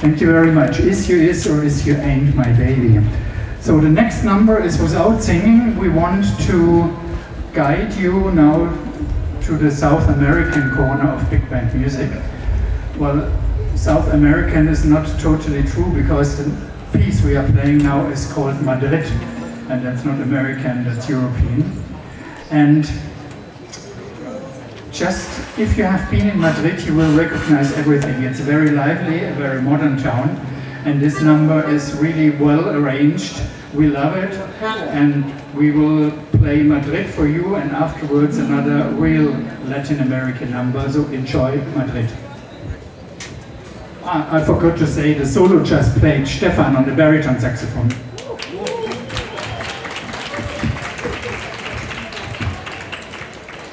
Thank you very much. Is you is or is you ain't my baby. So the next number is without singing. We want to guide you now to the South American corner of big band music. Well, South American is not totally true because the piece we are playing now is called Madrid, and that's not American, that's European. And just if you have been in Madrid, you will recognize everything. It's very lively, a very modern town, and this number is really well arranged. We love it, and we will play Madrid for you, and afterwards another real Latin American number, so enjoy Madrid. I forgot to say, the solo just played Stefan on the baritone saxophone.